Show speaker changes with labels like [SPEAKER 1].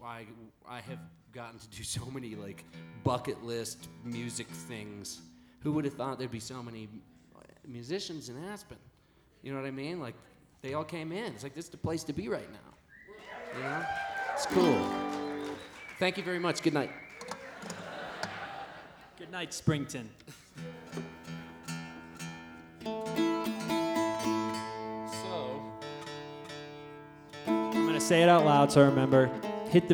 [SPEAKER 1] I have gotten to do so many like bucket list music things. Who would have thought there'd be so many musicians in Aspen? You know what I mean? Like they all came in. It's like this is the place to be right now. You know? It's cool. Thank you very much. Good night.
[SPEAKER 2] Good night, Springton.
[SPEAKER 1] So
[SPEAKER 2] I'm going to say it out loud so I remember.